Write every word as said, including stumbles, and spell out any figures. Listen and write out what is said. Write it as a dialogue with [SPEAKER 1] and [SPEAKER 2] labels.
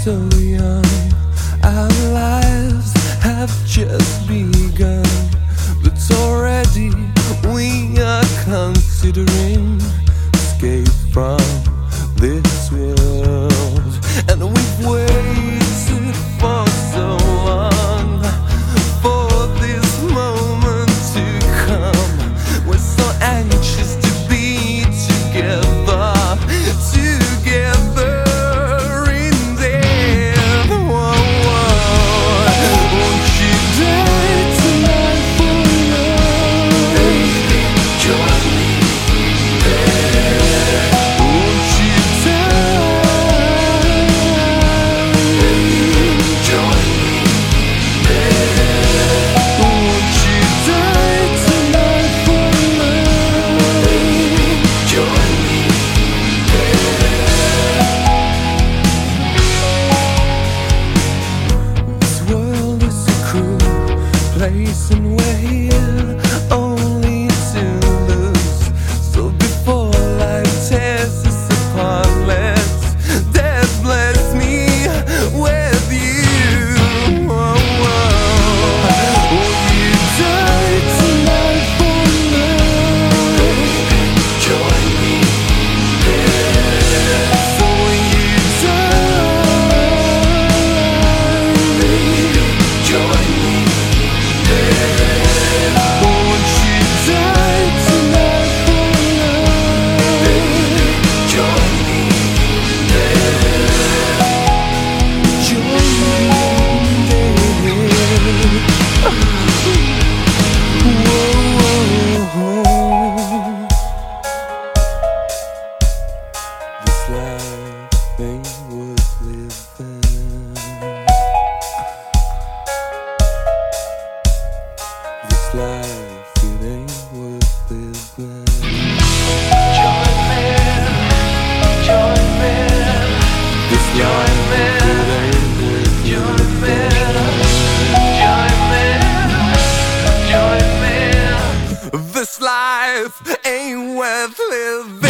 [SPEAKER 1] so young, our lives have just begun, but already we are considering escape from this world. And we've waited for so long for this moment to come. We're so anxious to be together, together in death. Whoa, whoa. Won't you die tonight for love? Baby, join me there. Won't you die? Baby, join me there. Won't you die tonight for love? Baby, join me there. This world is a cruel place, and we're here only to lose. So before life tears us apart, let's death bless me with you. Whoa, whoa. Will you die tonight for love? Baby, join me there. So will you die? Baby, join me there. Won't you die tonight for love? Baby, join me there. Join me there. Whoa. This life ain't worth living. This life, it ain't worth living. Join me, join me. This life, it ain't worth living. Join me, join me. This life ain't worth living.